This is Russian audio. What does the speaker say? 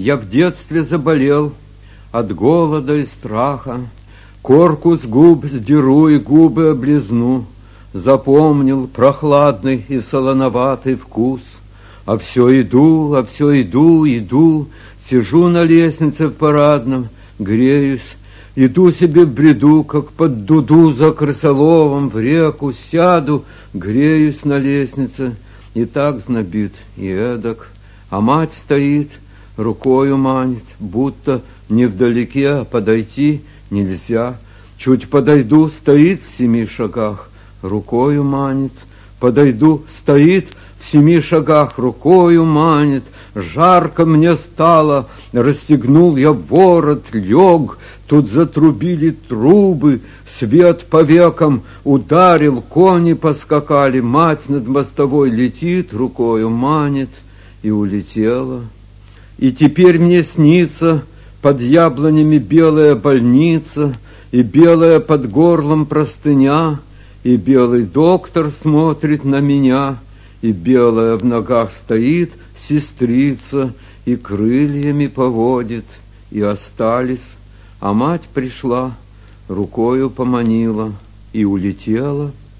Я в детстве заболел от голода и страха, корку с губ сдеру и губы облизну. Запомнил прохладный и солоноватый вкус. А все иду, иду, сижу на лестнице в парадном, греюсь, иду себе в бреду, как под дуду за крысоловом в реку, сяду, греюсь на лестнице, и так знобит, и эдак. А мать стоит, рукою манит, будто невдалеке, а подойти нельзя. Чуть подойду, стоит в 7 шагах, рукою манит. Подойду, стоит в 7 шагах, рукою манит. Жарко мне стало, расстегнул я ворот, лег. Тут затрубили трубы, свет по векам ударил, кони поскакали. Мать над мостовой летит, рукою манит, и улетела. И теперь мне снится под яблонями белая больница, и белая под горлом простыня, и белый доктор смотрит на меня, и белая в ногах стоит сестрица, и крыльями поводит, и остались. А мать пришла, рукою поманила, и улетела.